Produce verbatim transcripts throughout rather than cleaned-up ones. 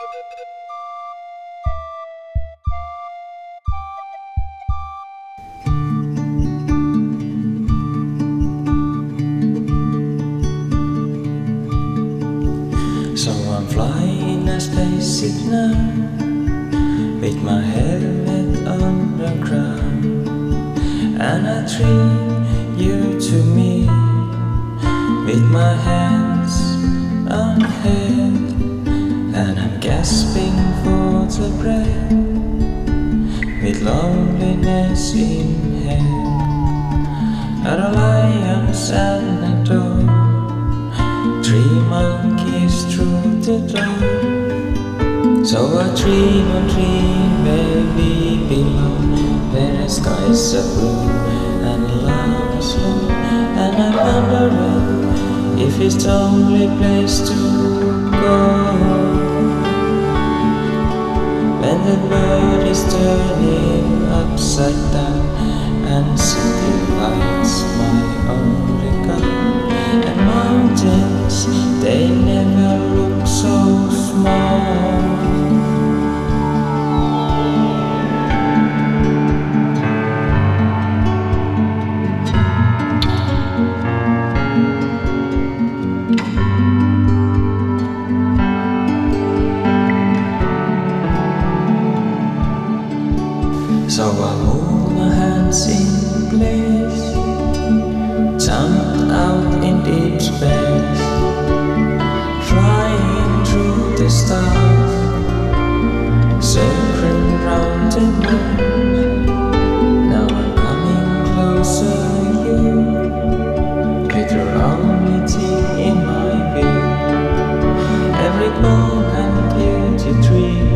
So I'm flying a spaceship now, with my helmet on the ground, and I treat you to me, with my hands on head, and I'm gasping for the breath, with loneliness in head. At a lion's and a dog, three monkeys through the door. So I dream and dream, baby, below, where the skies are blue and love is low. And I'm wondering if it's the only place to go, when the world is turning upside down and city lights my only guide. And mountains, they never look so small. So I move my hands in place, jumped out in deep space, flying through the stars, circling round the moon. Now I'm coming closer to you, with your only thing in my view, every bone and beauty tree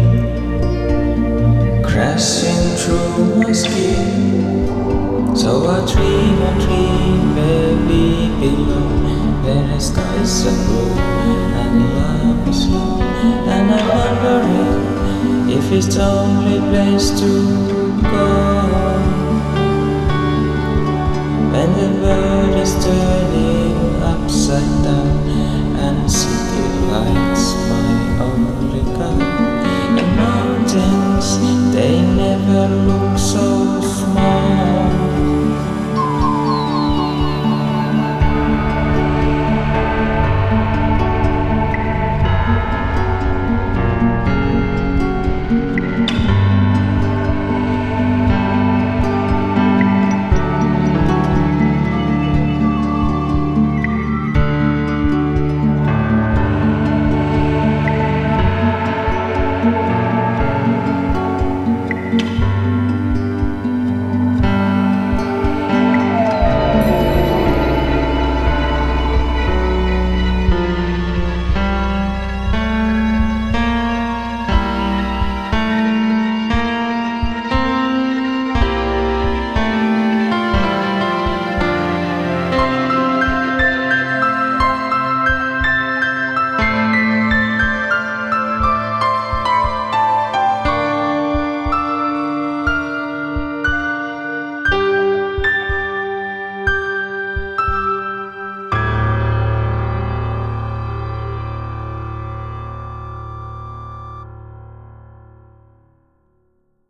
crashing through my skin. So I dream and dream, baby, below, where the skies are blue and love is low. And I'm wondering if it's the only place to go, when the world is turning upside down and city lights